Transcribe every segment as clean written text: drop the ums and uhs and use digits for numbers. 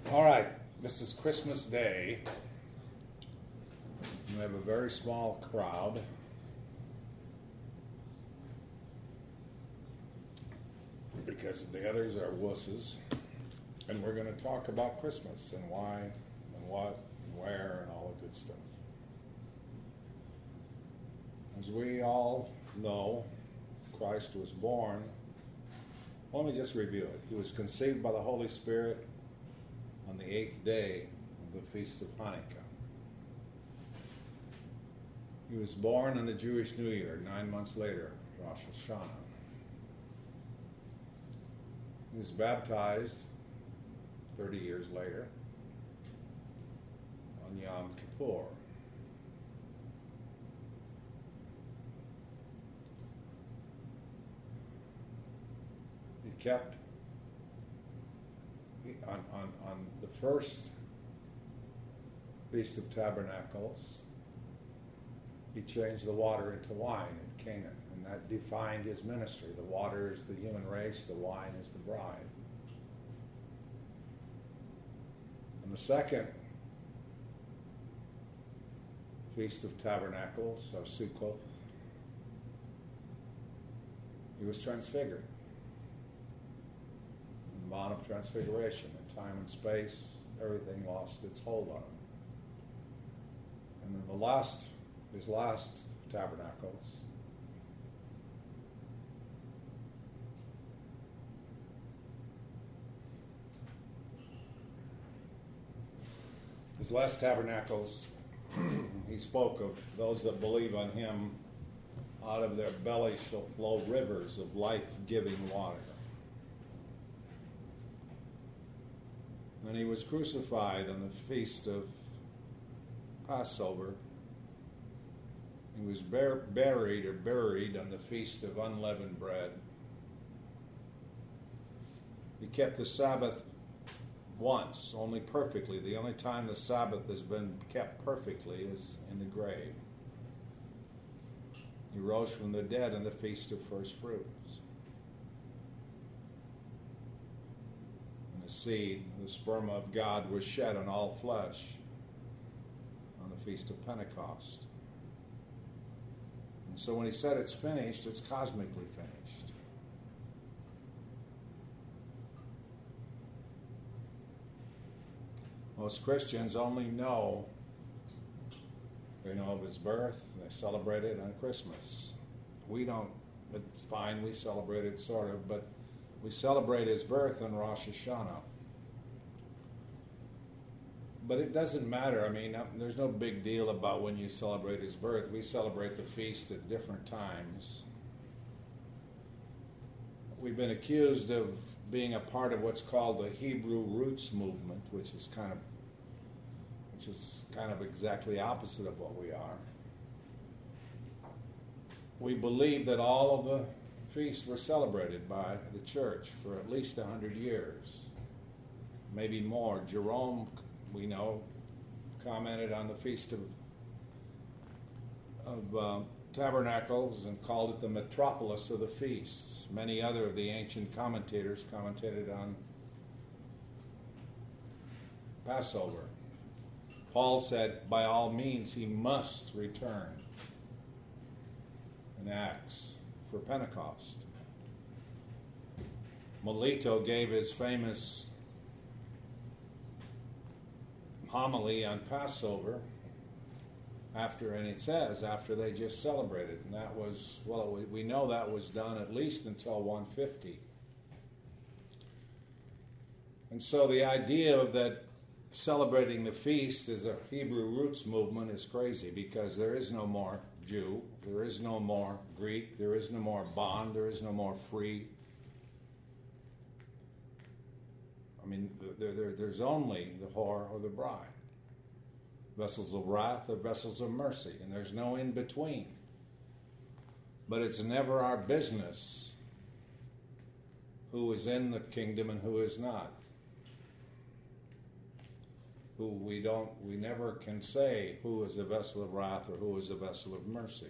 All right, this is Christmas Day. We have a very small crowd. Because the others are wusses. And we're going to talk about Christmas and why and what and where and all the good stuff. As we all know, Christ was born. Let me just review it. He was conceived by the Holy Spirit on the 8th day of the Feast of Hanukkah. He was born on the Jewish New Year, 9 months later, Rosh Hashanah. He was baptized 30 years later on Yom Kippur. He kept on the first Feast of Tabernacles, he changed the water into wine at Canaan, and that defined his ministry. The water is the human race, the wine is the bride. On the second Feast of Tabernacles, or Sukkot, he was transfigured. In the Mount of Transfiguration, in time and space, everything lost its hold on him. And then his last Tabernacles, he spoke of those that believe on him, out of their belly shall flow rivers of life-giving water. When he was crucified on the feast of Passover, he was buried on the feast of unleavened bread. He kept the Sabbath once, only perfectly. The only time the Sabbath has been kept perfectly is in the grave. He rose from the dead on the Feast of First Fruits. And the seed, the sperma of God, was shed on all flesh on the Feast of Pentecost. And so when he said it's finished, it's cosmically finished. Most Christians only know, they know of his birth, they celebrate it on Christmas. We don't, it's fine, we celebrate it sort of, but we celebrate his birth on Rosh Hashanah. But it doesn't matter, I mean, there's no big deal about when you celebrate his birth. We celebrate the feast at different times. We've been accused of being a part of what's called the Hebrew Roots movement, which is kind of exactly opposite of what we are. We believe that all of the feasts were celebrated by the church for at least 100 years, maybe more. Jerome, we know, commented on the Feast of Tabernacles and called it the metropolis of the feasts. Many other of the ancient commentators commented on Passover. Paul said, by all means, he must return in Acts for Pentecost. Melito gave his famous homily on Passover after they just celebrated. And that was, we know that was done at least until 150. And so the idea of that celebrating the feast as a Hebrew roots movement is crazy, because there is no more Jew, there is no more Greek, there is no more bond, there is no more free. I mean, there's only the whore or the bride. Vessels of wrath or vessels of mercy, and there's no in between. But it's never our business who is in the kingdom and who is not. We never can say who is a vessel of wrath or who is a vessel of mercy.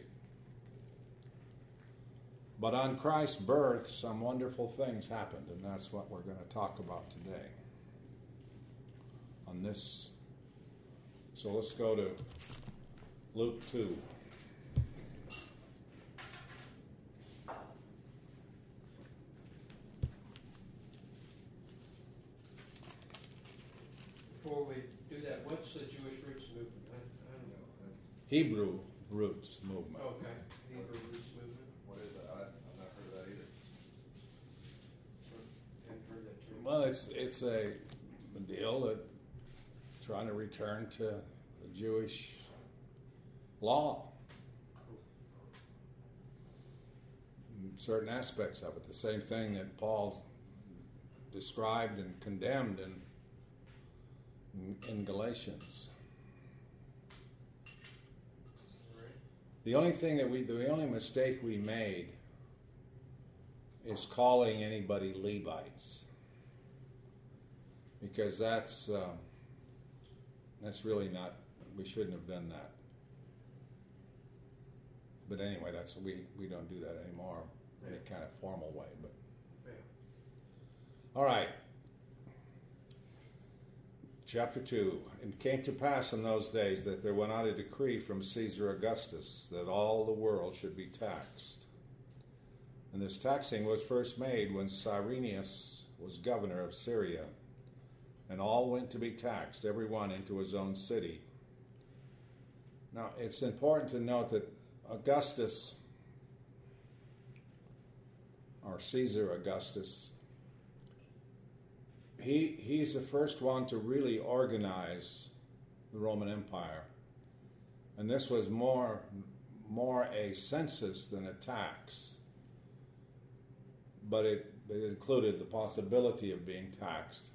But on Christ's birth, some wonderful things happened, and that's what we're going to talk about today. on this. So let's go to Luke 2. Before we do that, what's the Jewish roots movement? I don't know. Hebrew roots movement. Okay, Hebrew roots movement. What is that? I've not heard of that either. Haven't heard that term. Well, it's a deal that trying to return to the Jewish law. Certain aspects of it. The same thing that Paul described and condemned in Galatians. Right. The only mistake we made is calling anybody Levites, because that's really not. We shouldn't have done that. But anyway, we don't do that anymore in any kind of formal way. But Yeah. all right. Chapter 2. And it came to pass in those days that there went out a decree from Caesar Augustus that all the world should be taxed. And this taxing was first made when Cyrenius was governor of Syria. And all went to be taxed, every one into his own city. Now, it's important to note that Augustus, or Caesar Augustus, he's the first one to really organize the Roman Empire. And this was more a census than a tax. But it included the possibility of being taxed.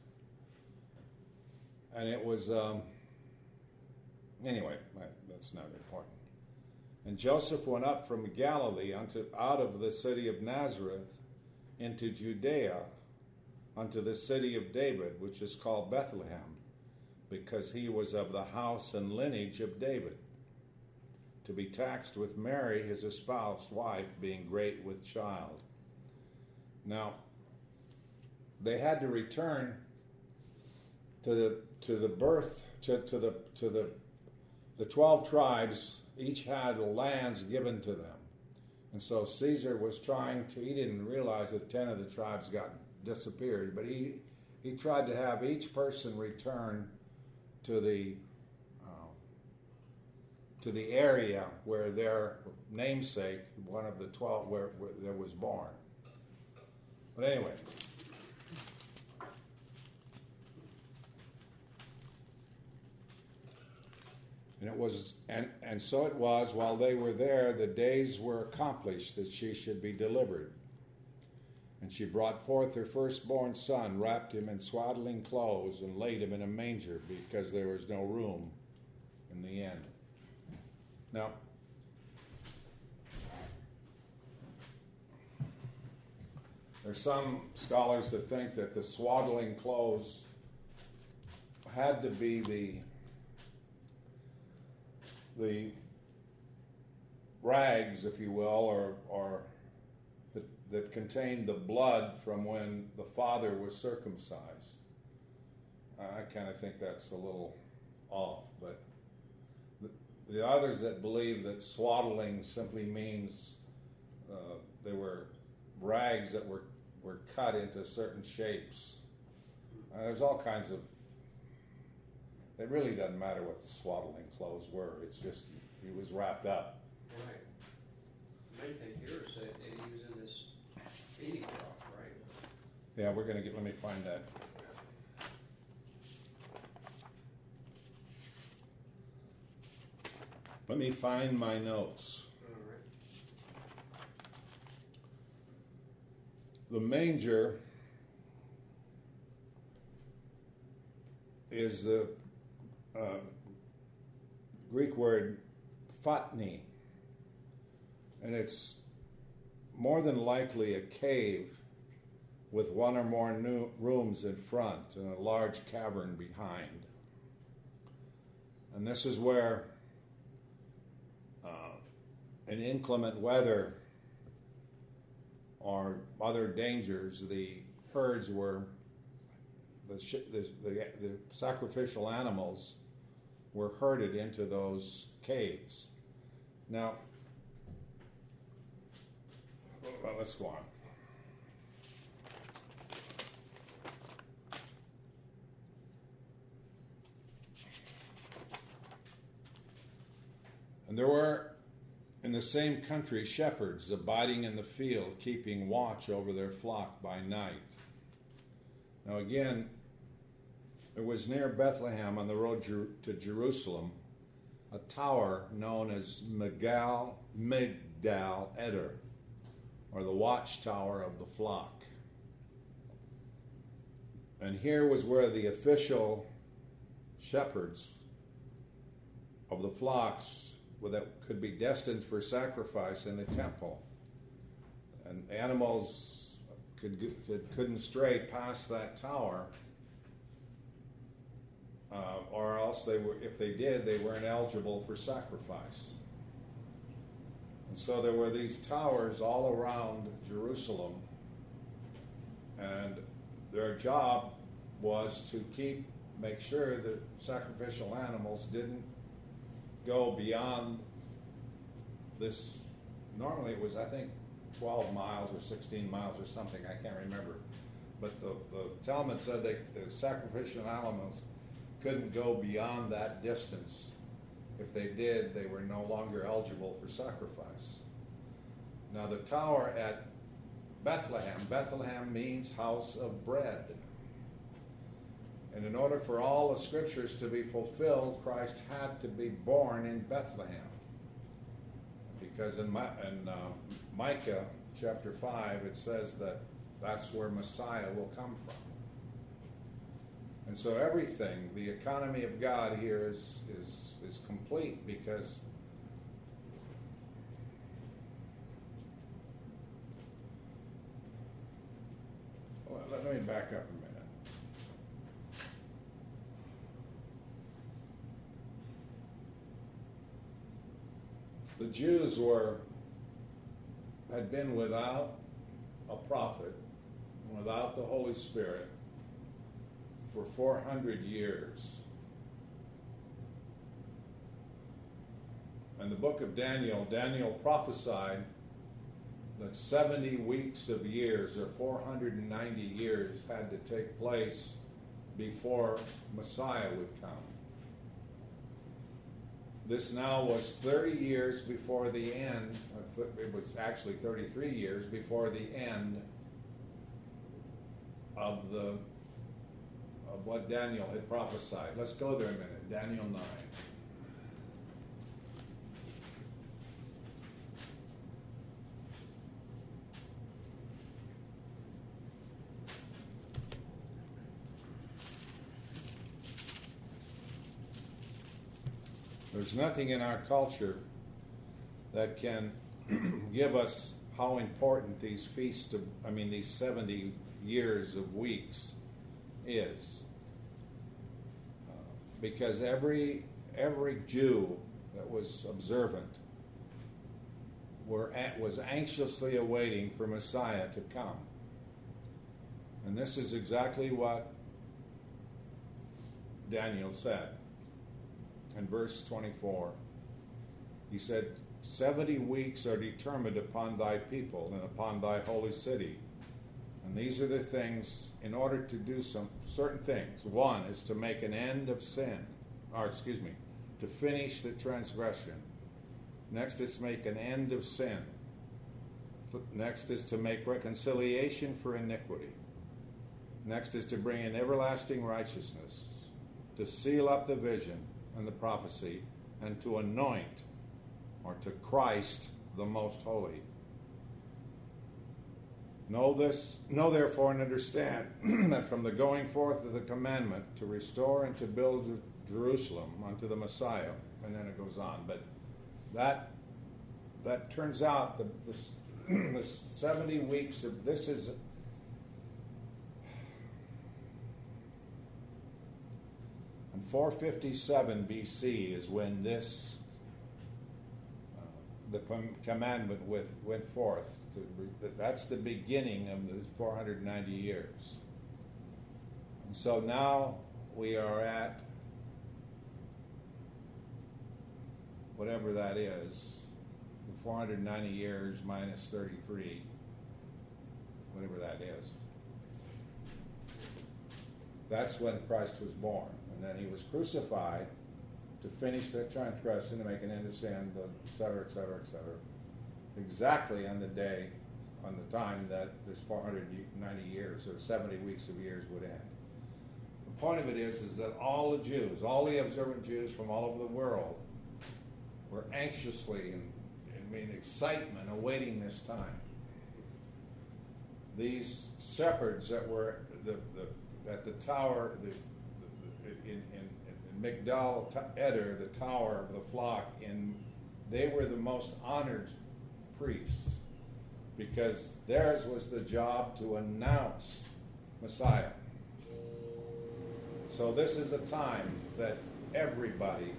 And it was, anyway, that's not important. And Joseph went up from Galilee out of the city of Nazareth into Judea, unto the city of David, which is called Bethlehem, because he was of the house and lineage of David, to be taxed with Mary, his espoused wife, being great with child. Now, they had to return to the 12 tribes. Each had lands given to them, and so Caesar was he didn't realize that 10 of the tribes disappeared, but he tried to have each person return to the area where their namesake, one of the 12, where there was born. But anyway, and so it was, while they were there, the days were accomplished that she should be delivered. And she brought forth her firstborn son, wrapped him in swaddling clothes, and laid him in a manger, because there was no room in the inn. Now, there's some scholars that think that the swaddling clothes had to be the rags, if you will, or that contained the blood from when the father was circumcised. I kind of think that's a little off, but the others that believe that swaddling simply means they were rags that were cut into certain shapes. There's all kinds of. It really doesn't matter what the swaddling clothes were. It's just he was wrapped up. Right. The main thing here is that he was in this feeding trough, right? Yeah, let me find that. Let me find my notes. All right. The manger is the Greek word phatni, and it's more than likely a cave with one or more rooms in front and a large cavern behind. And this is where in inclement weather or other dangers, the the sacrificial animals were herded into those caves. Now, well, let's go on. And there were in the same country shepherds abiding in the field, keeping watch over their flock by night. Now again, it was near Bethlehem on the road to Jerusalem, a tower known as Migdal Eder, or the watchtower of the flock. And here was where the official shepherds of the flocks that could be destined for sacrifice in the temple, and animals couldn't stray past that tower, or else if they did, they weren't eligible for sacrifice. And so there were these towers all around Jerusalem, and their job was to make sure that sacrificial animals didn't go beyond this. Normally it was, I think, 12 miles or 16 miles or something, I can't remember. But the Talmud said the sacrificial animals couldn't go beyond that distance. If they did, they were no longer eligible for sacrifice. Now the tower at Bethlehem means house of bread. And in order for all the scriptures to be fulfilled, Christ had to be born in Bethlehem. Because in Micah chapter 5, it says that that's where Messiah will come from. And so everything, the economy of God here is complete, because let me back up a minute. The Jews had been without a prophet, without the Holy Spirit, for 400 years. In the book of Daniel prophesied that 70 weeks of years, or 490 years, had to take place before Messiah would come. This now was 30 years before the end. It was actually 33 years before the end of what Daniel had prophesied. Let's go there a minute. Daniel 9. There's nothing in our culture that can give us how important these these 70 years of weeks is. Because every Jew that was observant was anxiously awaiting for Messiah to come. And this is exactly what Daniel said. In verse 24, he said, 70 weeks are determined upon thy people and upon thy holy city. And these are the things, in order to do some certain things. One is to make an end of sin, to finish the transgression. Next is to make an end of sin. Next is to make reconciliation for iniquity. Next is to bring in everlasting righteousness, to seal up the vision and the prophecy, and to anoint, or to Christ the most holy. Know therefore and understand that from the going forth of the commandment to restore and to build Jerusalem unto the Messiah, and then it goes on, but that turns out the 70 weeks of this is in 457 BC is when this the commandment went forth. That's the beginning of the 490 years. And so now we are at whatever that is, 490 years minus 33, whatever that is. That's when Christ was born. And then he was crucified to finish the transgression, to make an end of sin, et cetera, et cetera, et cetera. Exactly on the day, on the time that this 490 years or 70 weeks of years would end. The point of it is that all the Jews, all the observant Jews from all over the world were anxiously and excitement awaiting this time. These shepherds that were at the tower in Migdal Eder, the tower of the flock, they were the most honored priests because theirs was the job to announce Messiah. So this is a time that everybody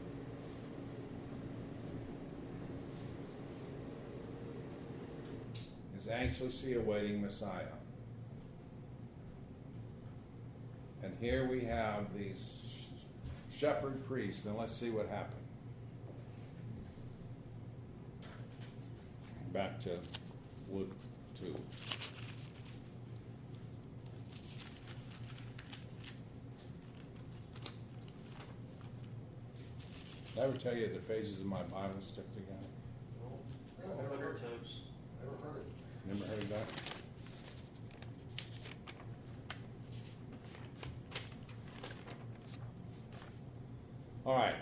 is anxiously awaiting Messiah. And here we have these shepherd priests, and let's see what happened. Back to Luke 2. Did I ever tell you the pages of my Bible stick together? No, 100 times. Never heard it. Never heard that? All right.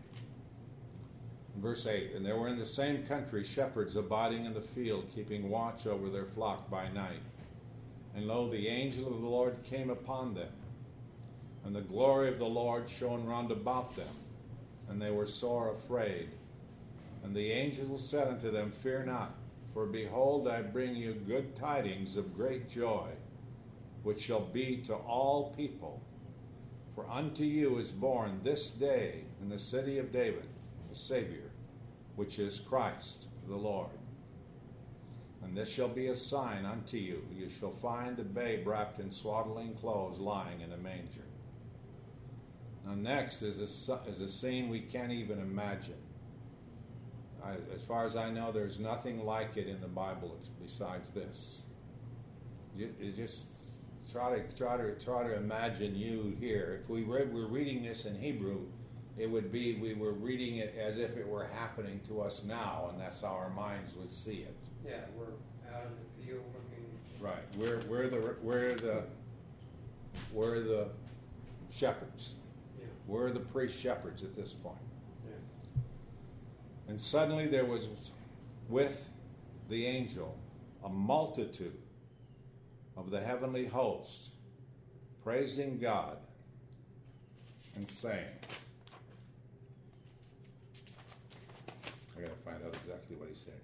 Verse 8, and there were in the same country shepherds abiding in the field, keeping watch over their flock by night. And lo, the angel of the Lord came upon them, and the glory of the Lord shone round about them, and they were sore afraid. And the angel said unto them, Fear not, for behold, I bring you good tidings of great joy, which shall be to all people. For unto you is born this day in the city of David a Savior, which is Christ the Lord. And this shall be a sign unto you. You shall find the babe wrapped in swaddling clothes, lying in a manger. Now next is a scene we can't even imagine. As far as I know, there's nothing like it in the Bible besides this. You just try to imagine you here. If we were reading this in Hebrew, it would be we were reading it as if it were happening to us now, and that's how our minds would see it. Yeah, we're out in the field looking. Right. We're the shepherds. Yeah. We're the priest shepherds at this point. Yeah. And suddenly there was with the angel a multitude of the heavenly host, praising God and saying, I got to find out exactly what he said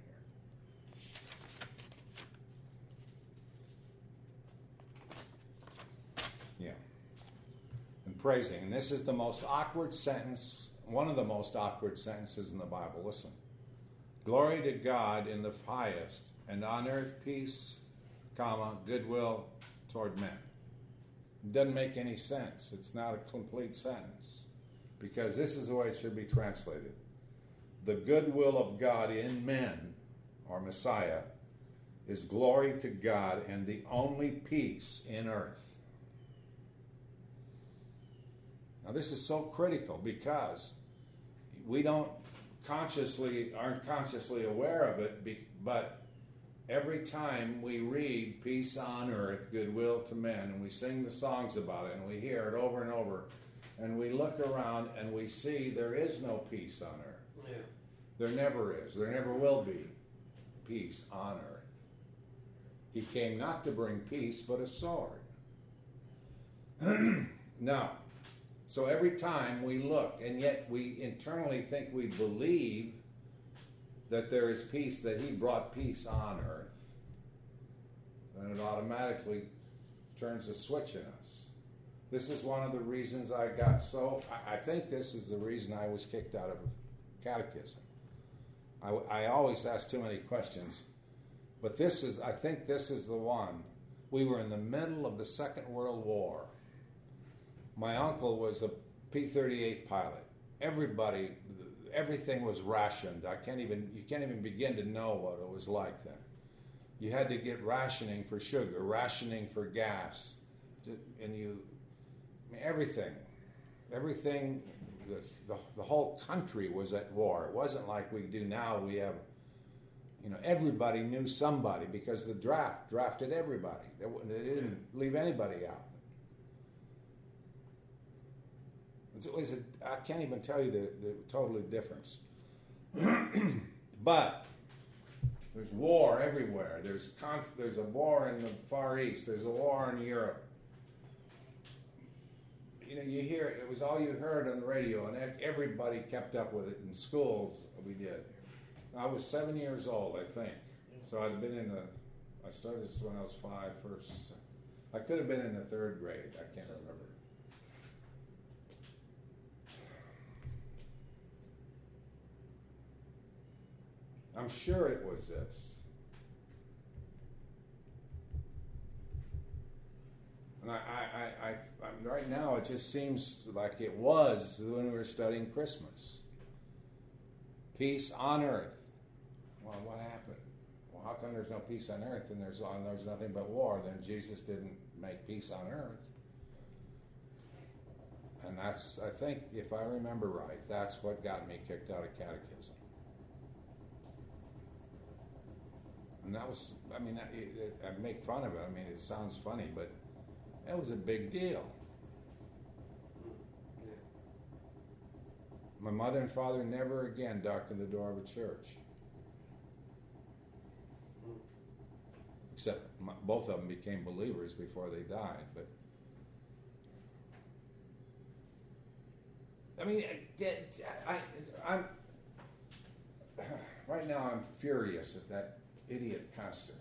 here. Yeah. And praising. And this is the most awkward sentence, one of the most awkward sentences in the Bible. Listen. Glory to God in the highest, and on earth peace, goodwill toward men. It doesn't make any sense. It's not a complete sentence. Because this is the way it should be translated. The goodwill of God in men, or Messiah, is glory to God and the only peace in earth. Now this is so critical because we aren't consciously aware of it, but every time we read peace on earth, goodwill to men, and we sing the songs about it, and we hear it over and over, and we look around and we see there is no peace on earth. Yeah. There never is. There never will be peace on earth. He came not to bring peace, but a sword. Now, so every time we look, and yet we internally think we believe that there is peace, that he brought peace on earth, then it automatically turns a switch in us. This is one of the reasons I think this is the reason I was kicked out of catechism. I always ask too many questions, but I think this is the one. We were in the middle of the Second World War, My uncle was a P-38 pilot. Everything was rationed. You can't even begin to know what it was like then. You had to get rationing for sugar, rationing for gas, and everything, the whole country was at war. It wasn't like we do now. We have, everybody knew somebody because the draft drafted everybody. They didn't leave anybody out. I can't even tell you the total difference. But there's war everywhere. There's a war in the Far East. There's a war in Europe. You hear it was all you heard on the radio, and everybody kept up with it in schools. We did. I was 7 years old, I think. So I started this when I was 5 first. I could have been in the 3rd grade. I can't remember. I'm sure it was this. And I right now it just seems like it was when we were studying Christmas. Peace on earth. Well, what happened? Well, how come there's no peace on earth and there's nothing but war? Then Jesus didn't make peace on earth. And that's, I think, if I remember right, that's what got me kicked out of catechism. And that was, I make fun of it. It sounds funny, but that was a big deal. My mother and father never again darkened the door of a church. Except both of them became believers before they died. But I'm right now I'm furious at that idiot pastor.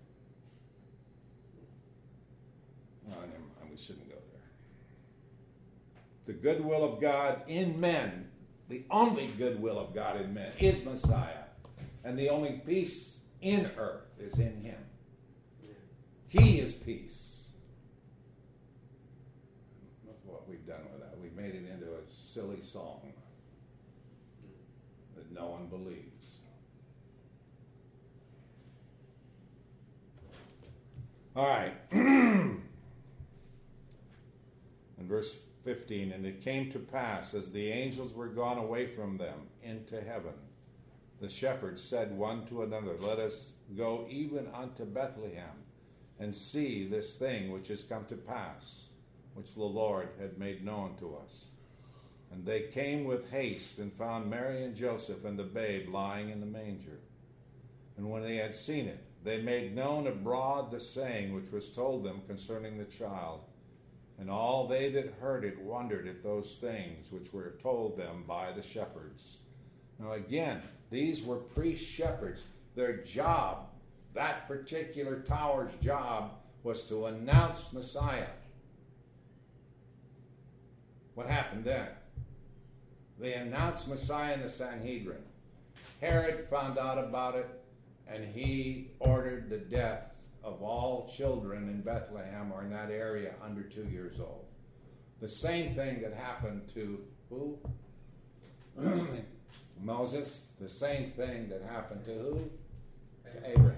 No, never mind. We shouldn't go there. The goodwill of God in men, the only goodwill of God in men is Messiah. And the only peace in earth is in him. He is peace. Look what we've done with that. We've made it into a silly song that no one believes. All right. In verse 15, and it came to pass, as the angels were gone away from them into heaven, the shepherds said one to another, let us go even unto Bethlehem, and see this thing which is come to pass, which the Lord had made known to us. And they came with haste, and found Mary and Joseph and the babe lying in the manger. And when they had seen it, they made known abroad the saying which was told them concerning the child. And all they that heard it wondered at those things which were told them by the shepherds. Now again, these were priest-shepherds. Their job, that particular tower's job, was to announce Messiah. What happened then? They announced Messiah in the Sanhedrin. Herod found out about it, and he ordered the death of all children in Bethlehem or in that area under 2 years old. The same thing that happened to who? Moses. The same thing that happened to who? To Abraham.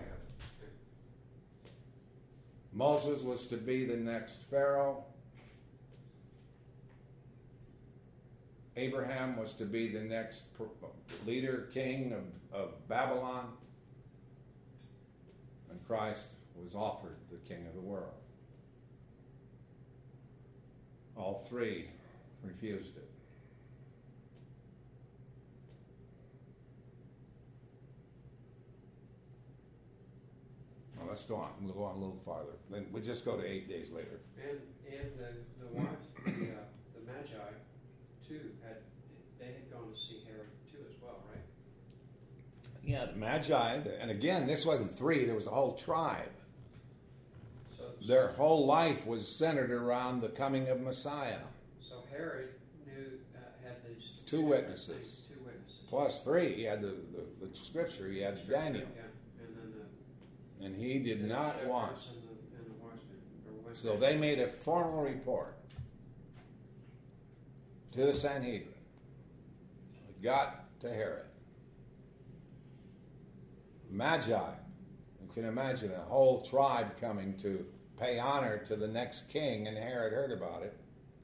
Moses was to be the next Pharaoh. Abraham was to be the next leader, king of Babylon. And Christ was offered the king of the world. All three refused it. Well, let's go on. We'll go on a little farther. Then we'll just go to 8 days later. And the wives, the Magi, too, they had gone to see Herod too as well, right? Yeah, the Magi, and again, this wasn't three. There was a whole tribe. Their whole life was centered around the coming of Messiah. So Herod had these two witnesses. Plus three. He had the scripture. He had Daniel. Yeah. And he did not want. And the wise men, So they made a formal report. to the Sanhedrin. It got to Herod. Magi, you can imagine a whole tribe coming to pay honor to the next king, and Herod heard about it.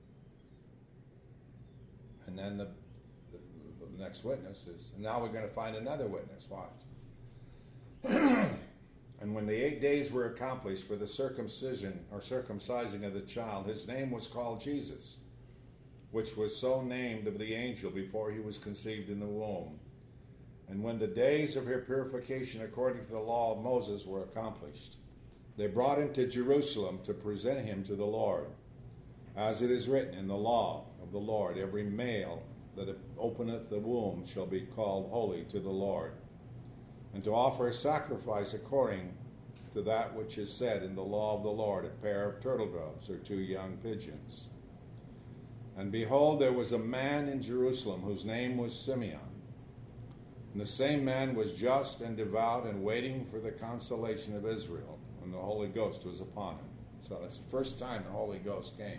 And then the next witness is, now we're going to find another witness. Watch. And when the 8 days were accomplished for the circumcision or circumcising of the child, his name was called Jesus, which was so named of the angel before he was conceived in the womb. And when the days of her purification according to the law of Moses were accomplished, they brought him to Jerusalem to present him to the Lord. As it is written in the law of the Lord, every male that openeth the womb shall be called holy to the Lord, and to offer a sacrifice according to that which is said in the law of the Lord, a pair of turtle doves or 2 young pigeons. And behold, there was a man in Jerusalem whose name was Simeon. And the same man was just and devout and waiting for the consolation of Israel, when the Holy Ghost was upon him. So that's the first time the Holy Ghost came.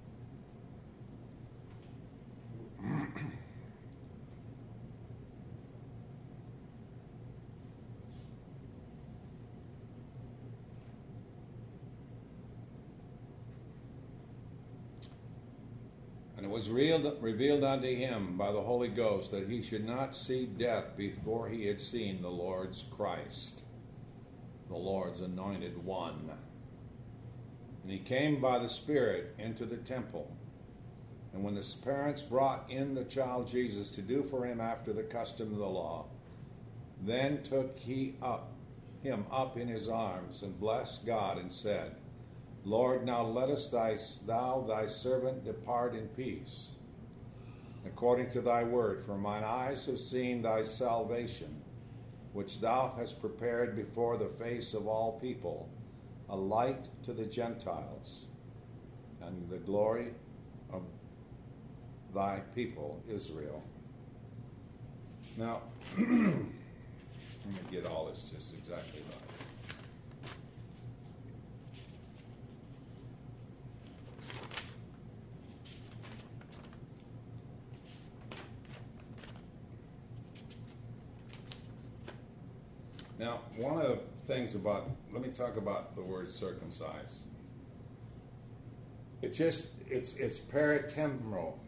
And it was revealed unto him by the Holy Ghost that he should not see death before he had seen the Lord's Christ, the Lord's anointed one. And he came by the Spirit into the temple. And when the parents brought in the child Jesus to do for him after the custom of the law, then took he him up in his arms and blessed God and said, Lord, now lettest thou thy servant depart in peace, according to thy word, for mine eyes have seen thy salvation, which thou hast prepared before the face of all people, a light to the Gentiles, and the glory of thy people Israel. Now, let me get all this just exactly right. Now, one of the things let me talk about the word circumcise. It's peritemno.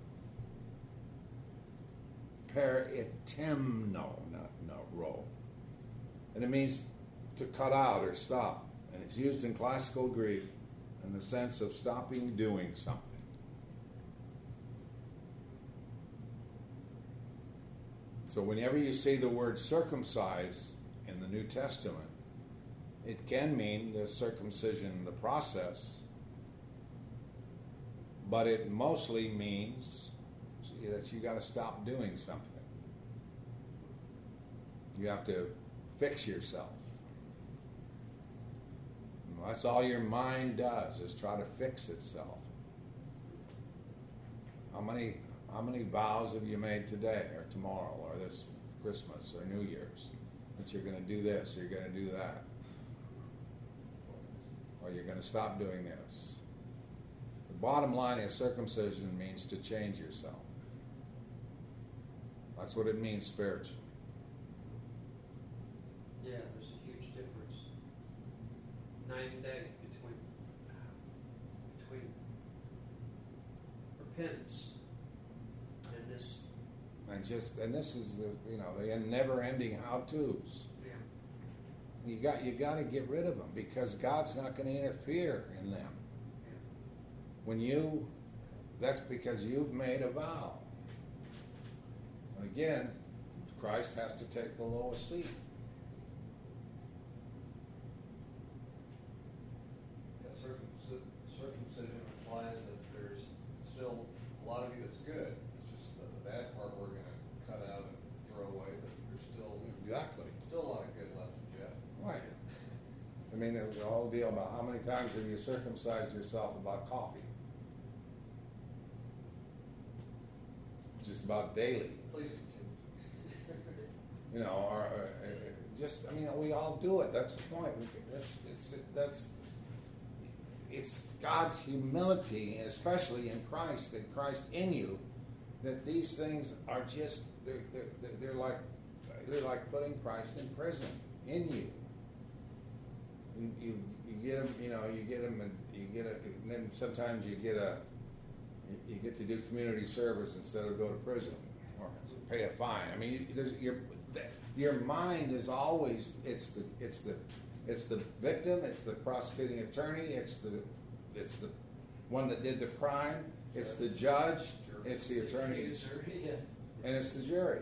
Peritemno, not ro. And it means to cut out or stop. And it's used in classical Greek in the sense of stopping doing something. So whenever you see the word circumcise in the New Testament, it can mean the circumcision, the process, but it mostly means that you got to stop doing something. You have to fix yourself. And that's all your mind does, is try to fix itself. How many vows have you made today or tomorrow or this Christmas or New Year's? That you're going to do this, or you're going to do that, or you're going to stop doing this. The bottom line is circumcision means to change yourself. That's what it means spiritually. Yeah, there's a huge difference. Night and day between repentance and this. And this is the never-ending how-tos. Yeah. You got to get rid of them because God's not going to interfere in them. Yeah. That's because you've made a vow. And again, Christ has to take the lowest seat. Yeah, circumcision implies that there's still a lot of you that's good. It's just that the bad part we're going to cut out and throw away, but there's still a lot of good left in Jeff. Right. I mean, there was a whole deal about how many times have you circumcised yourself about coffee? Just about daily. Please continue. We all do it. That's the point. it's God's humility, especially in Christ, and Christ in you, that these things are just they're like putting Christ in prison in you. You get them, you get them, and and then sometimes you get to do community service instead of go to prison or pay a fine. I mean, your mind is always it's the victim, it's the prosecuting attorney, it's the one that did the crime, it's the judge, it's the attorney, and it's the jury.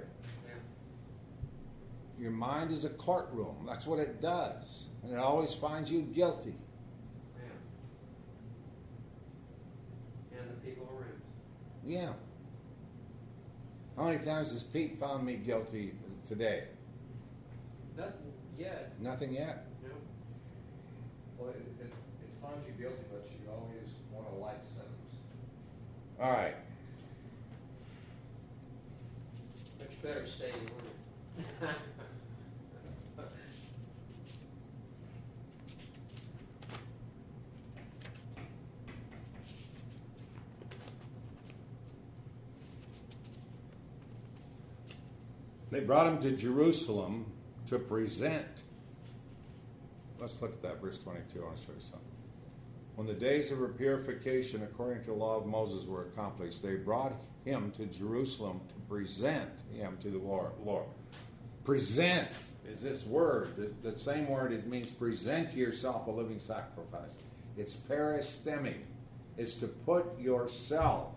Your mind is a courtroom. That's what it does. And it always finds you guilty. Yeah. And the people around. Yeah. How many times has Pete found me guilty today? Nothing yet. Nothing yet? No. Well, it finds you guilty, but you always want a light sentence. All right. But you better stay in order. They brought him to Jerusalem to present. Let's look at that, verse 22. I want to show you something. When the days of purification according to the law of Moses were accomplished, they brought him to Jerusalem to present him to the Lord. Present is this word. The same word, it means present yourself a living sacrifice. It's paristemi. It's to put yourself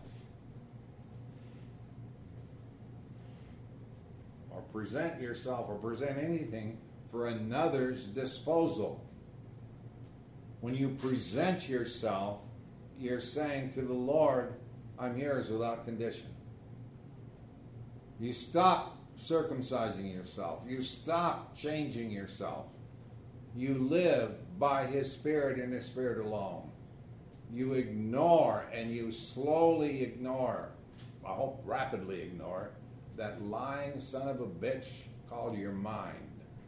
or present yourself or present anything for another's disposal. When you present yourself, you're saying to the Lord, I'm yours without condition. You stop circumcising yourself. You stop changing yourself. You live by His Spirit and His Spirit alone. You ignore, and you slowly ignore, I hope rapidly ignore, that lying son of a bitch called your mind.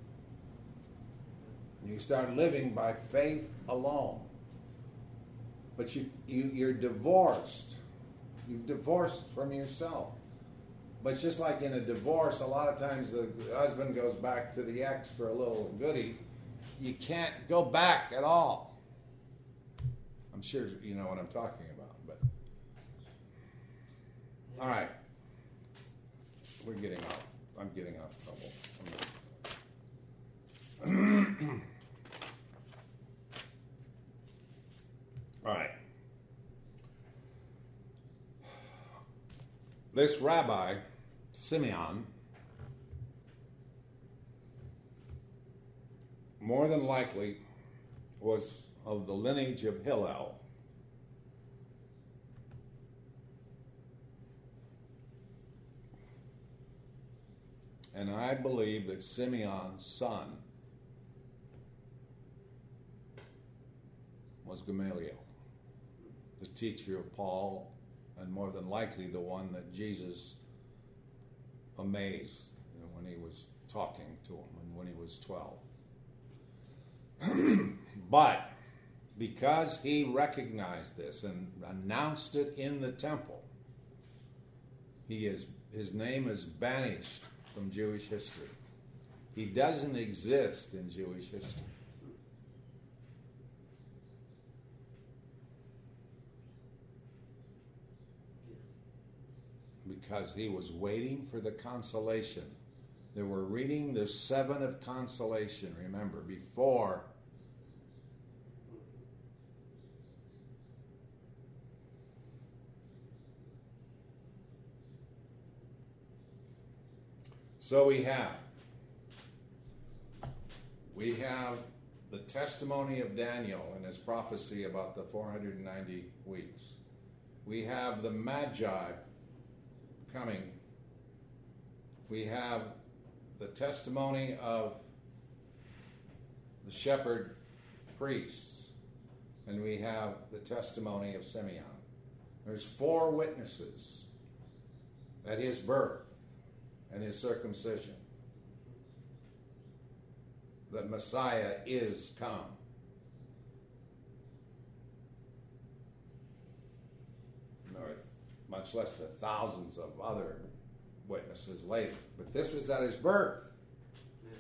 You start living by faith alone. But you're divorced. You've divorced from yourself. But just like in a divorce, a lot of times the husband goes back to the ex for a little goodie. You can't go back at all. I'm sure you know what I'm talking about. But all right. We're getting off. I'm getting off trouble. All right. This rabbi, Simeon, more than likely was of the lineage of Hillel. And I believe that Simeon's son was Gamaliel, the teacher of Paul, and more than likely the one that Jesus amazed when he was talking to him and when he was 12. But because he recognized this and announced it in the temple, his name is banished from Jewish history. He doesn't exist in Jewish history. Because he was waiting for the consolation. They were reading the seven of consolation, remember, before so we have the testimony of Daniel and his prophecy about the 490 weeks. We have the Magi coming. We have the testimony of the shepherd priests, and we have the testimony of Simeon. There's 4 witnesses at his birth and his circumcision that Messiah is come. much less the thousands of other witnesses later. But this was at his birth. Yeah.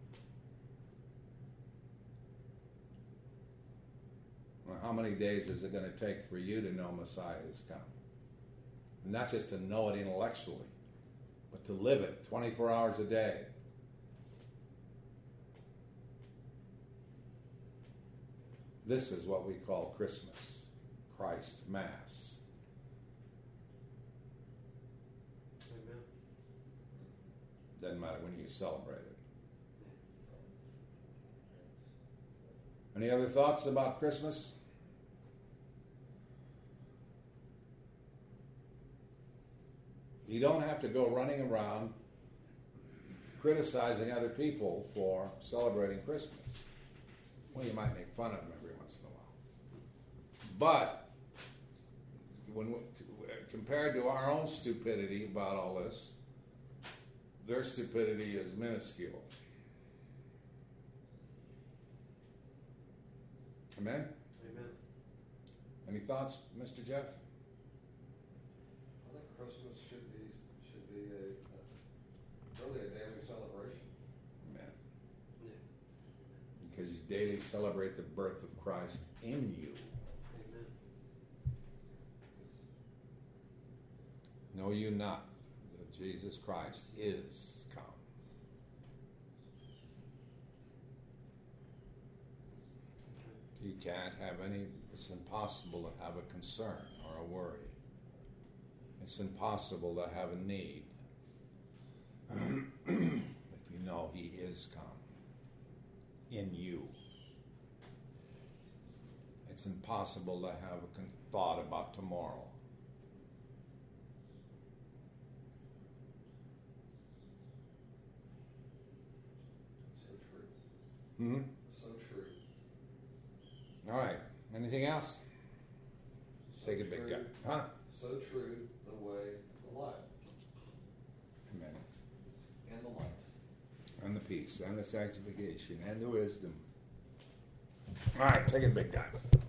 Well, how many days is it going to take for you to know Messiah has come? And not just to know it intellectually, but to live it 24 hours a day. This is what we call Christmas, Christ Mass. Amen. Doesn't matter when you celebrate it. Any other thoughts about Christmas? You don't have to go running around criticizing other people for celebrating Christmas. Well, you might make fun of them every once in a while. But when compared to our own stupidity about all this, their stupidity is minuscule. Amen? Amen. Any thoughts, Mr. Jeff? I think Christmas should be really a daily celebration. Amen. Yeah. Because you daily celebrate the birth of Christ in you. Amen. Know you not that Jesus Christ is come. You can't have it's impossible to have a concern or a worry. It's impossible to have a need if you know He is come in you. It's impossible to have a thought about tomorrow. So true. Hmm? So true. All right. Anything else? So Take a big true. guy. Huh? So true, the way, the life, Amen. and the light. And the peace, and the sanctification, and the wisdom. All right. Take it, big guy.